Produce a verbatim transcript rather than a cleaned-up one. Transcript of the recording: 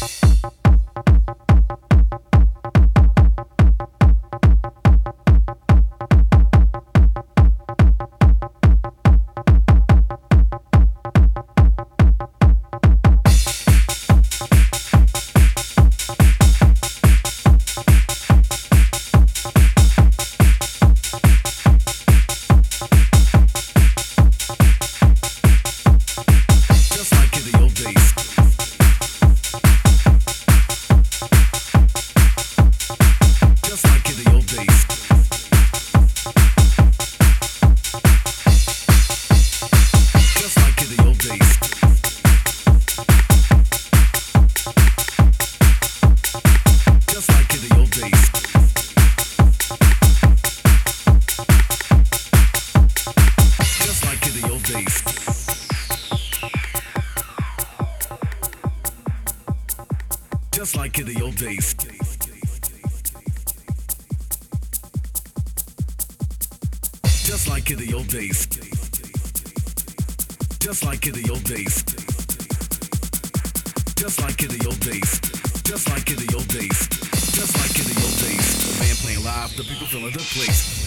Just like in the old days. Just like in the old days. Just like in the old days. Just like in the old days. Just like in the old days. Just like in the old days. The band playing live, the people filling the place.